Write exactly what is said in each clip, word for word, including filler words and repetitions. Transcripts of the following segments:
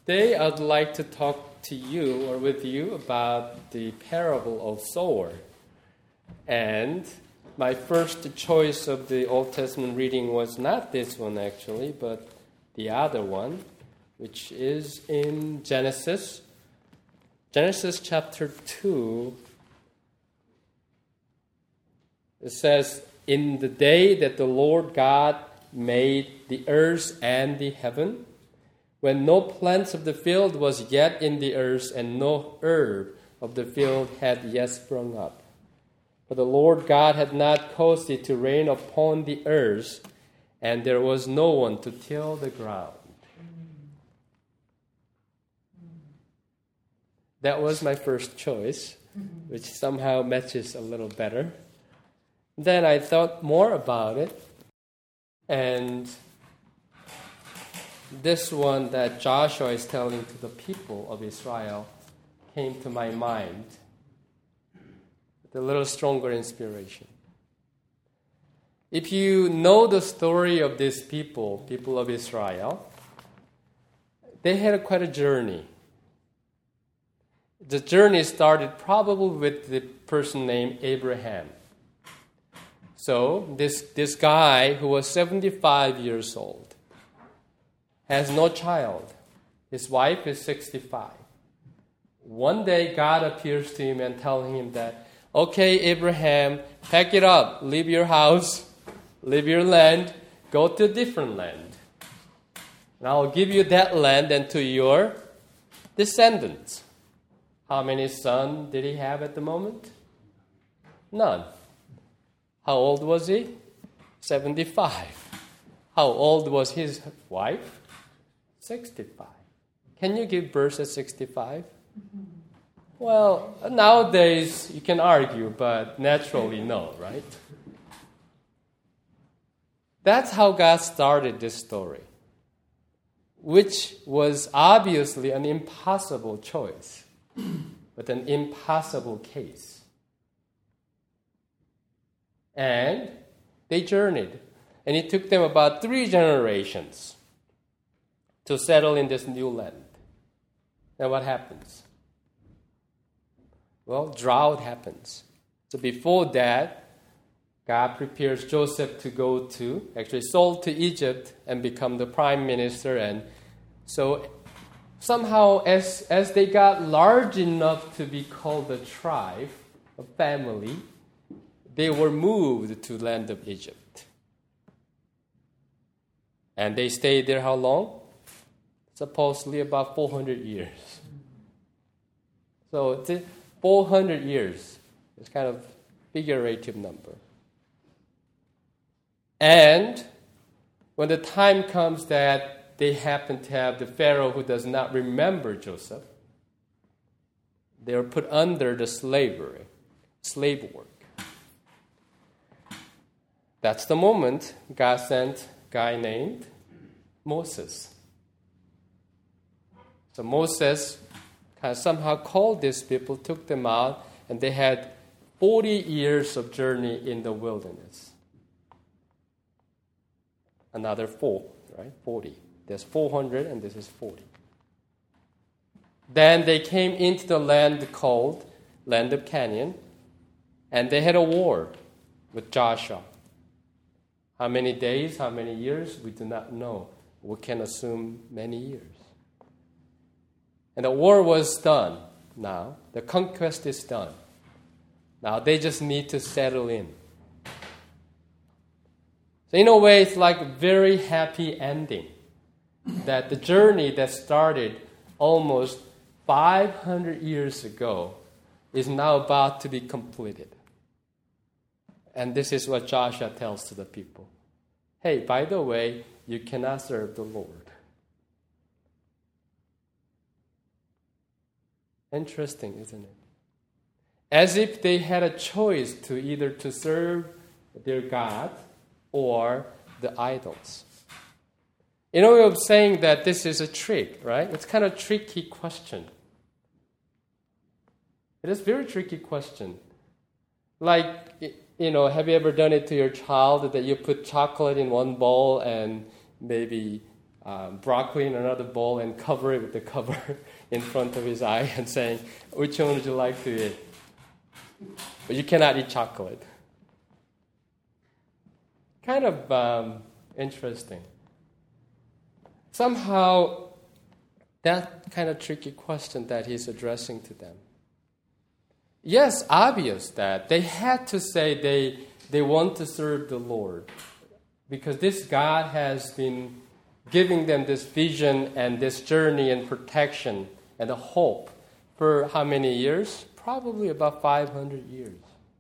Today I'd like to talk to you or with you about the parable of sower. And my first choice of the Old Testament reading was not this one actually, but the other one, which is in Genesis. Genesis chapter two. It says, "In the day that the Lord God made the earth and the heaven, when no plants of the field was yet in the earth, and no herb of the field had yet sprung up. For the Lord God had not caused it to rain upon the earth, and there was no one to till the ground." That was my first choice, which somehow matches a little better. Then I thought more about it, and this one that Joshua is telling to the people of Israel came to my mind with a little stronger inspiration. If you know the story of these people, people of Israel, they had a quite a journey. The journey started probably with the person named Abraham. So this, this guy who was seventy-five years old has no child. His wife is sixty-five. One day God appears to him and telling him that, "Okay, Abraham, pack it up, leave your house, leave your land, go to a different land. And I'll give you that land and to your descendants." How many sons did he have at the moment? None. How old was he? seventy-five. How old was his wife? sixty-five. Can you give birth at sixty-five? Well, nowadays you can argue, but naturally no, right? That's how God started this story, which was obviously an impossible choice, but an impossible case. And they journeyed, and it took them about three generations to settle in this new land. Now what happens? Well, drought happens. So before that, God prepares Joseph to go to, actually sold to Egypt and become the prime minister. And so somehow as, as they got large enough to be called a tribe, a family, they were moved to the land of Egypt. And they stayed there how long? Supposedly about four hundred years. So four hundred years is kind of figurative number. And when the time comes that they happen to have the Pharaoh who does not remember Joseph, they were put under the slavery, slave work. That's the moment God sent a guy named Moses. So Moses kind of somehow called these people, took them out, and they had forty years of journey in the wilderness. Another four, right? forty. There's four hundred and this is forty. Then they came into the land called Land of Canaan, and they had a war with Joshua. How many days, how many years, we do not know. We can assume many years. And the war was done now. The conquest is done. Now they just need to settle in. So in a way, it's like a very happy ending. That the journey that started almost five hundred years ago is now about to be completed. And this is what Joshua tells to the people. Hey, by the way, you cannot serve the Lord. Interesting, isn't it? As if they had a choice to either to serve their God or the idols. In a way of saying that this is a trick, right? It's kind of a tricky question. It is a very tricky question. Like, you know, have you ever done it to your child that you put chocolate in one bowl and maybe um, broccoli in another bowl and cover it with the cover in front of his eye and saying, which one would you like to eat? But you cannot eat chocolate. Kind of um, interesting. Somehow, that kind of tricky question that he's addressing to them. Yes, obvious that they had to say they, they want to serve the Lord because this God has been giving them this vision and this journey and protection and a hope for how many years? Probably about five hundred years.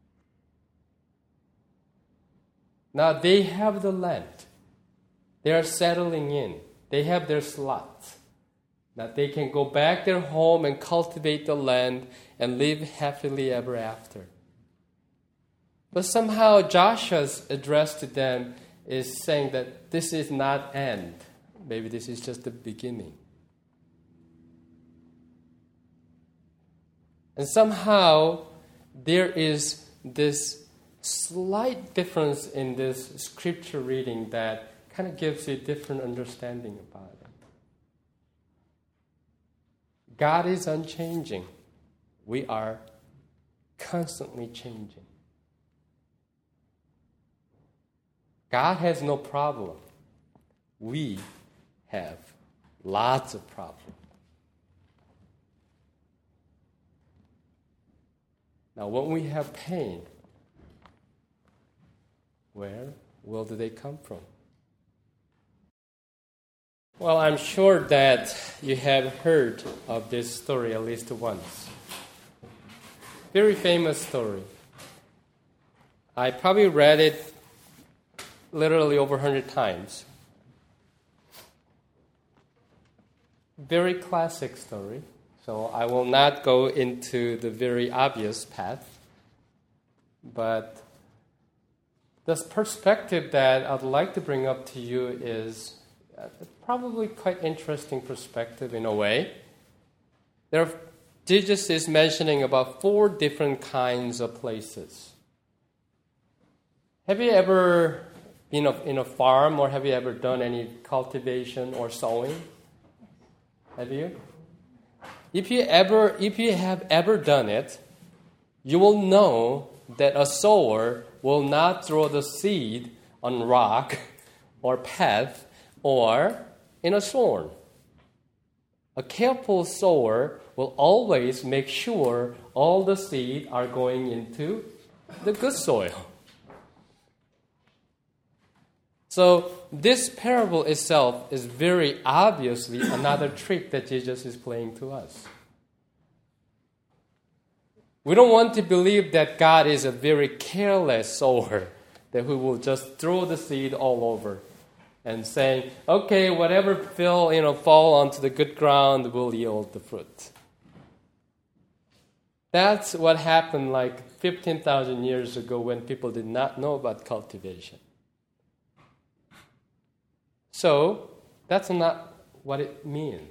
Now they have the land. They are settling in. They have their slots. Now they can go back their home and cultivate the land and live happily ever after. But somehow Joshua's address to them is saying that this is not end. Maybe this is just the beginning. And somehow there is this slight difference in this scripture reading that kind of gives you a different understanding about it. God is unchanging. We are constantly changing. God has no problem. We have lots of problems. Now, when we have pain, where will they come from? Well, I'm sure that you have heard of this story at least once. Very famous story. I probably read it literally over a hundred times. Very classic story. So I will not go into the very obvious path. But the perspective that I'd like to bring up to you is probably quite interesting perspective in a way. There are, Jesus is mentioning about four different kinds of places. Have you ever been in a farm or have you ever done any cultivation or sowing? Have you? If you ever, if you have ever done it, you will know that a sower will not throw the seed on rock or path or in a thorn. A careful sower will always make sure all the seed are going into the good soil. So this parable itself is very obviously another trick that Jesus is playing to us. We don't want to believe that God is a very careless sower, that who will just throw the seed all over and saying, okay, whatever fell, you know, fall onto the good ground will yield the fruit. That's what happened like fifteen thousand years ago when people did not know about cultivation. So, that's not what it means.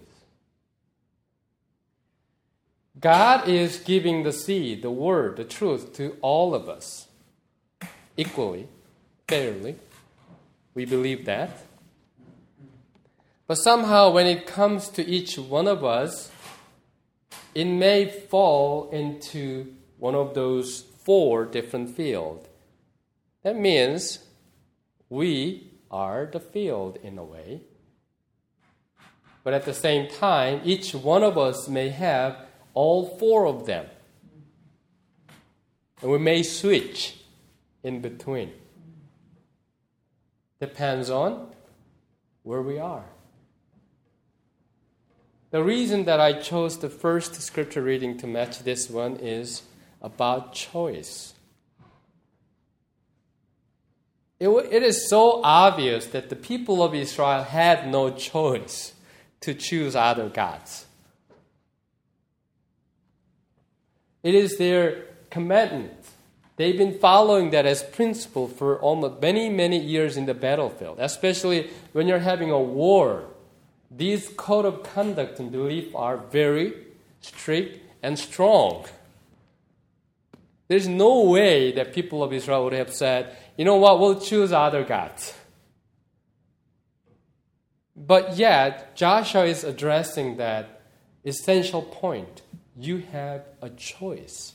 God is giving the seed, the word, the truth to all of us equally, fairly. We believe that. But somehow when it comes to each one of us, it may fall into one of those four different fields. That means we are the field in a way. But at the same time, each one of us may have all four of them. And we may switch in between. Depends on where we are. The reason that I chose the first scripture reading to match this one is about choice. It, it is so obvious that the people of Israel had no choice to choose other gods. It is their commandment. They've been following that as principle for almost many, many years in the battlefield, especially when you're having a war. These code of conduct and belief are very strict and strong. There's no way that people of Israel would have said, you know what, we'll choose other gods. But yet, Joshua is addressing that essential point. You have a choice.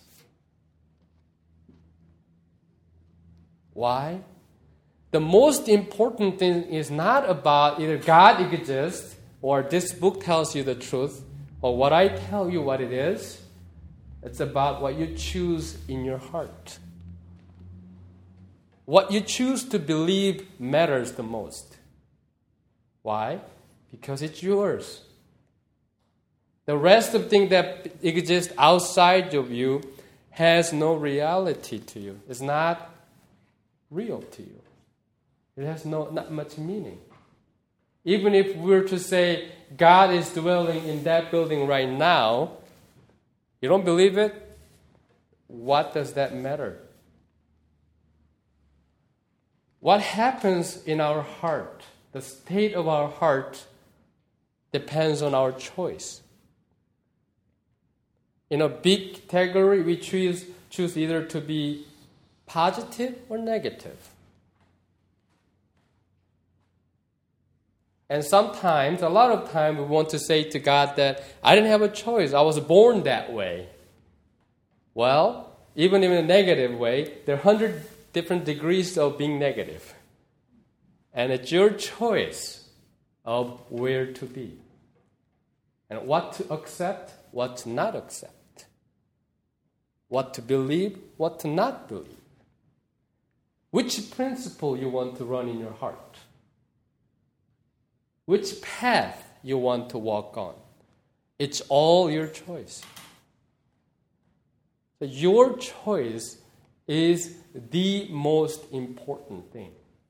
Why? The most important thing is not about either God exists or this book tells you the truth or what I tell you what it is. It's about what you choose in your heart. What you choose to believe matters the most. Why? Because it's yours. The rest of things that exist outside of you has no reality to you. It's not real to you. It has no not much meaning. Even if we were to say God is dwelling in that building right now, you don't believe it? What does that matter? What happens in our heart, the state of our heart, depends on our choice. In a big category, we choose, choose either to be positive or negative. And sometimes, a lot of times, we want to say to God that I didn't have a choice. I was born that way. Well, even in a negative way, there are a hundred different degrees of being negative. And it's your choice of where to be. And what to accept, what to not accept. What to believe, what to not believe. Which principle you want to run in your heart. Which path you want to walk on. It's all your choice. So your choice is the most important thing.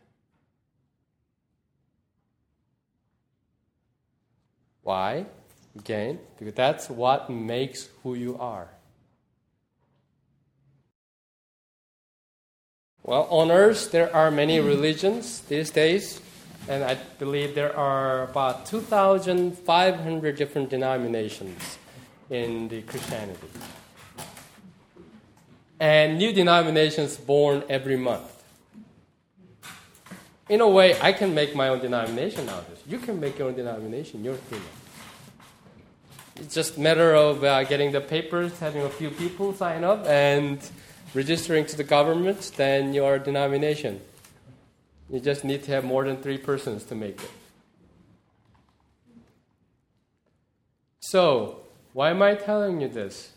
Why? Again, because that's what makes who you are. Well, on earth, there are many religions these days, and I believe there are about two thousand five hundred different denominations in the Christianity. And new denominations born every month. In a way, I can make my own denomination nowadays. You can make your own denomination, your opinion. It's just a matter of uh, getting the papers, having a few people sign up, and registering to the government, then your denomination. You just need to have more than three persons to make it. So, why am I telling you this?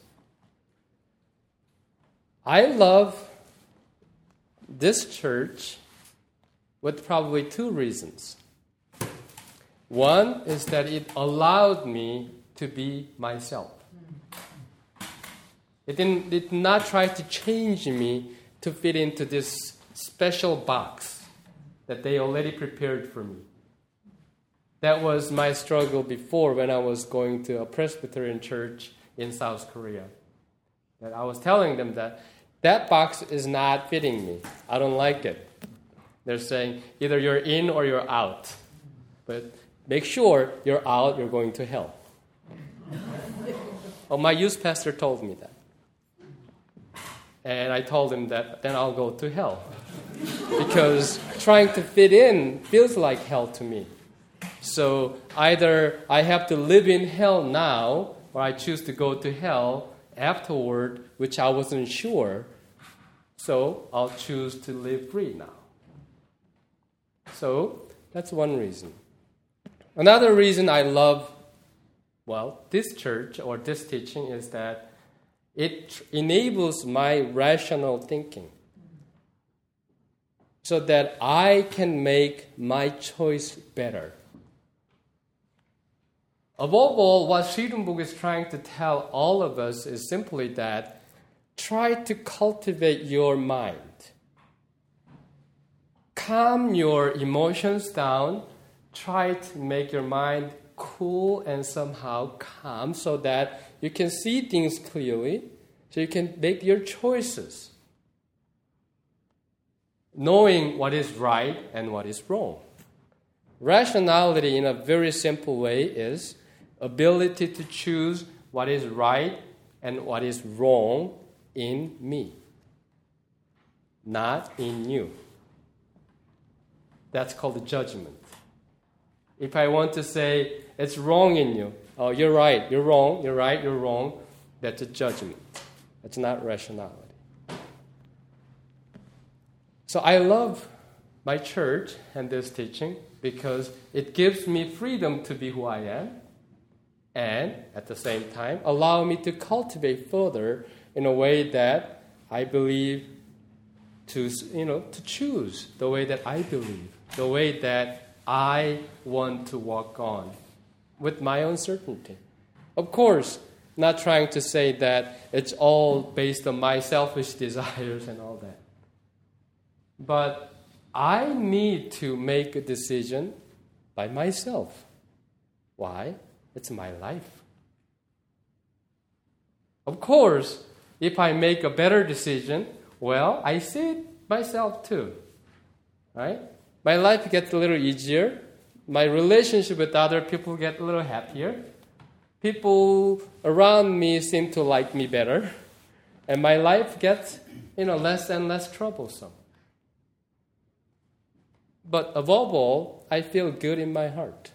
I love this church with probably two reasons. One is that it allowed me to be myself. It didn't, it did not try to change me to fit into this special box that they already prepared for me. That was my struggle before when I was going to a Presbyterian church in South Korea. That I was telling them that that box is not fitting me. I don't like it. They're saying either you're in or you're out. But make sure you're out, you're going to hell. Oh, my youth pastor told me that. And I told him that then I'll go to hell. Because trying to fit in feels like hell to me. So either I have to live in hell now, or I choose to go to hell afterward, which I wasn't sure. So I'll choose to live free now. So that's one reason. Another reason I love, well, this church or this teaching is that it enables my rational thinking so that I can make my choice better. Above all, what Sridum is trying to tell all of us is simply that try to cultivate your mind. Calm your emotions down. Try to make your mind cool and somehow calm so that you can see things clearly, so you can make your choices, knowing what is right and what is wrong. Rationality, in a very simple way, is ability to choose what is right and what is wrong in me, not in you. That's called judgment. If I want to say, it's wrong in you, oh, you're right, you're wrong, you're right, you're wrong, that's a judgment. That's not rationality. So I love my church and this teaching because it gives me freedom to be who I am and at the same time allow me to cultivate further in a way that I believe to, you know, to choose the way that I believe, the way that I want to walk on with my own certainty. Of course, not trying to say that it's all based on my selfish desires and all that. But I need to make a decision by myself. Why? It's my life. Of course, if I make a better decision, well, I see it myself too. Right? My life gets a little easier. My relationship with other people get a little happier. People around me seem to like me better. And my life gets, you know, less and less troublesome. But above all, I feel good in my heart.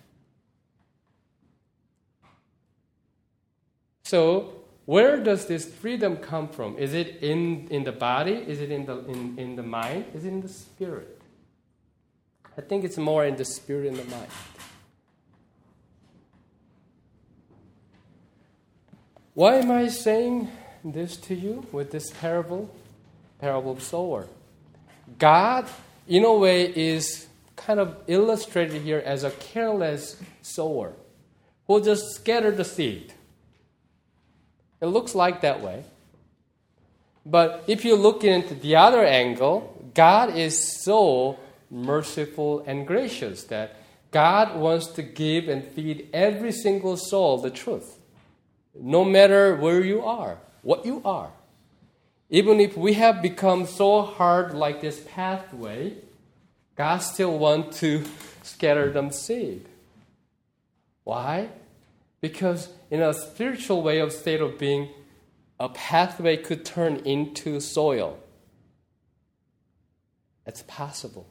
So, where does this freedom come from? Is it in, in the body? Is it in the in, in the mind? Is it in the spirit? I think it's more in the spirit and the mind. Why am I saying this to you with this parable? Parable of sower. God, in a way, is kind of illustrated here as a careless sower who just scattered the seed. It looks like that way. But if you look into the other angle, God is so merciful and gracious that God wants to give and feed every single soul the truth. No matter where you are, what you are. Even if we have become so hard like this pathway, God still wants to scatter them seed. Why? Because in a spiritual way of state of being, a pathway could turn into soil. It's possible.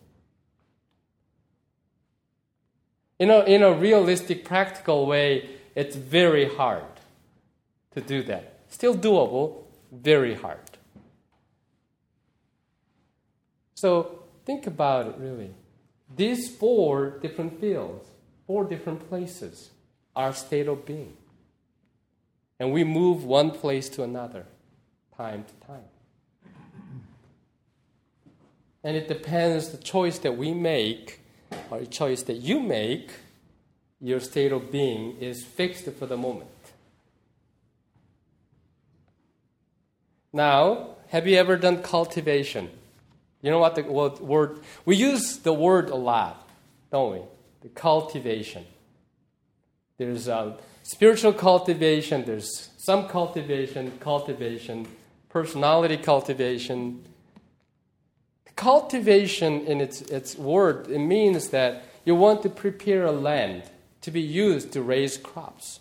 You know, in a realistic, practical way, it's very hard to do that. Still doable, very hard. So think about it, really. These four different fields, four different places, are state of being. And we move one place to another, time to time. And it depends the choice that we make, or the choice that you make, your state of being is fixed for the moment. Now, have you ever done cultivation? You know what the word, we use the word a lot, don't we? The cultivation. There's a spiritual cultivation, there's some cultivation, cultivation, personality cultivation. Cultivation in its, its word, it means that you want to prepare a land to be used to raise crops.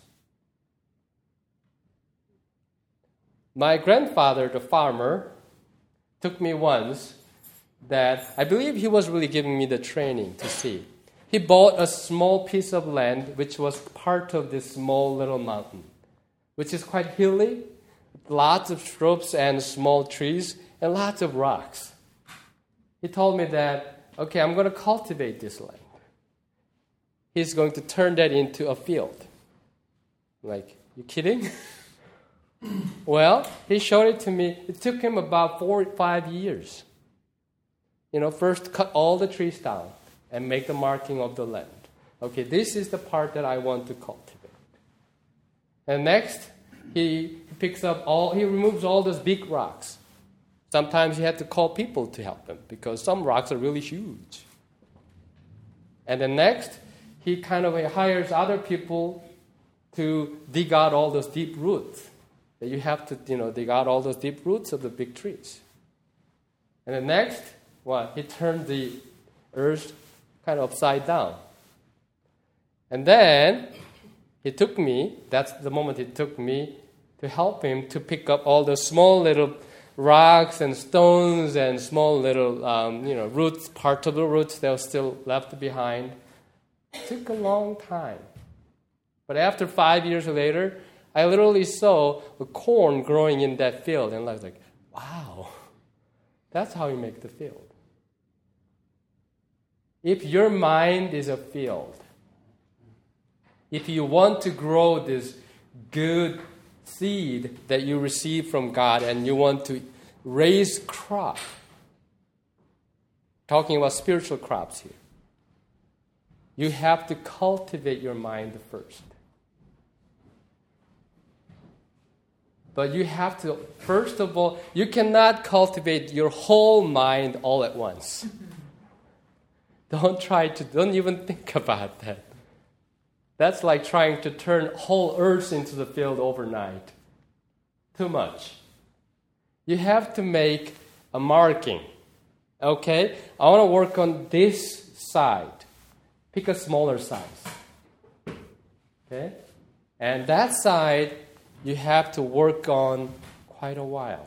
My grandfather, the farmer, took me once that I believe he was really giving me the training to see. He bought a small piece of land which was part of this small little mountain, which is quite hilly, lots of shrubs and small trees, and lots of rocks. He told me that, okay, I'm going to cultivate this land. He's going to turn that into a field. Like, you kidding? Well, he showed it to me. It took him about four or five years. You know, first cut all the trees down and make the marking of the land. Okay, this is the part that I want to cultivate. And next, he picks up all, he removes all those big rocks. Sometimes he had to call people to help him because some rocks are really huge. And then next, he kind of hires other people to dig out all those deep roots. That you have to, you know, dig out all those deep roots of the big trees. And then next, what? He turned the earth kind of upside down. And then he took me, that's the moment he took me, to help him to pick up all the small little rocks and stones and small little, um, you know, roots, part of the roots that were still left behind. It took a long time. But after five years later, I literally saw the corn growing in that field. And I was like, wow, that's how you make the field. If your mind is a field, if you want to grow this good seed that you receive from God and you want to raise crop, talking about spiritual crops here, you have to cultivate your mind first. But you have to, first of all, you cannot cultivate your whole mind all at once. Don't try to, don't even think about that. That's like trying to turn whole earth into the field overnight. Too much. You have to make a marking. Okay? I want to work on this side. Pick a smaller size. Okay? And that side, you have to work on quite a while.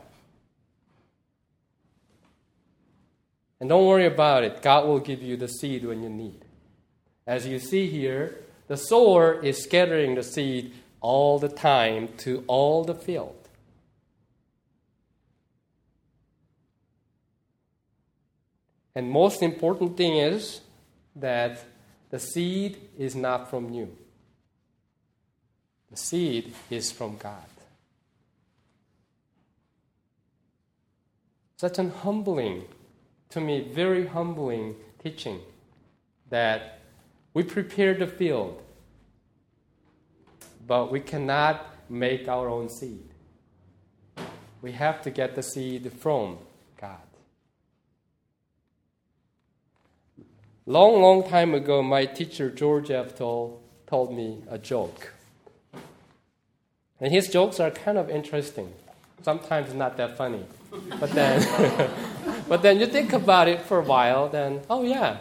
And don't worry about it. God will give you the seed when you need. As you see here, the sower is scattering the seed all the time to all the field. And most important thing is that the seed is not from you. The seed is from God. Such an humbling, to me, very humbling teaching that we prepare the field, but we cannot make our own seed. We have to get the seed from God. Long, long time ago, my teacher, George F. told, told me a joke. And his jokes are kind of interesting. Sometimes not that funny. But then, but then you think about it for a while, then, oh yeah.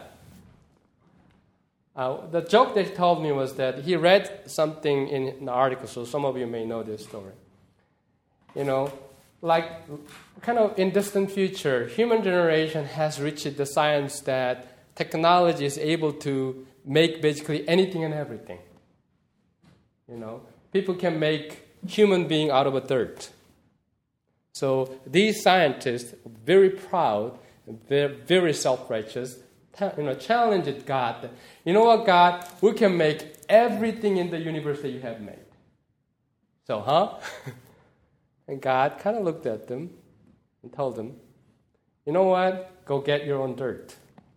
Uh, the joke that he told me was that he read something in an article, so some of you may know this story. You know, like kind of in distant future, human generation has reached the science that technology is able to make basically anything and everything. You know, people can make human being out of a dirt. So these scientists, very proud, very, very self-righteous, you know, challenged God. You know what, God? We can make everything in the universe that you have made. So, huh? And God kind of looked at them and told them, you know what? Go get your own dirt.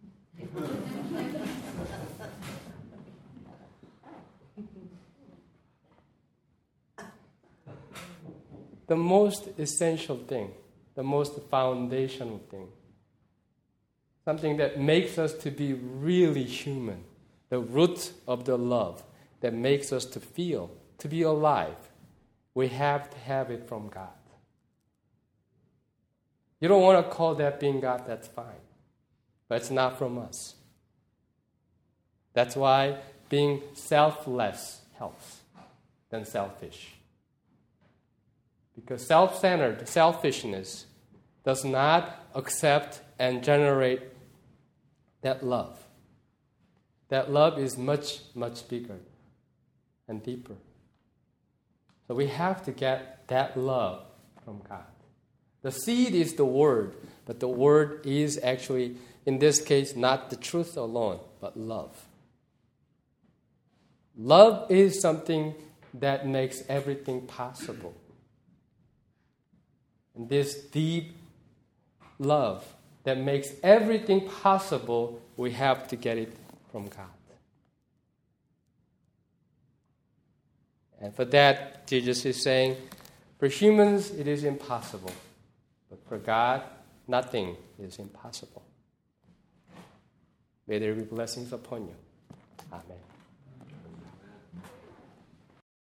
The most essential thing, the most foundational thing, something that makes us to be really human, the root of the love that makes us to feel, to be alive, we have to have it from God. You don't want to call that being God, that's fine. But it's not from us. That's why being selfless helps than selfish. Because self-centered, selfishness does not accept and generate that love. That love is much, much bigger and deeper. So we have to get that love from God. The seed is the word, but the word is actually, in this case, not the truth alone, but love. Love is something that makes everything possible. And this deep love that makes everything possible, we have to get it from God. And for that, Jesus is saying, for humans, it is impossible. But for God, nothing is impossible. May there be blessings upon you. Amen.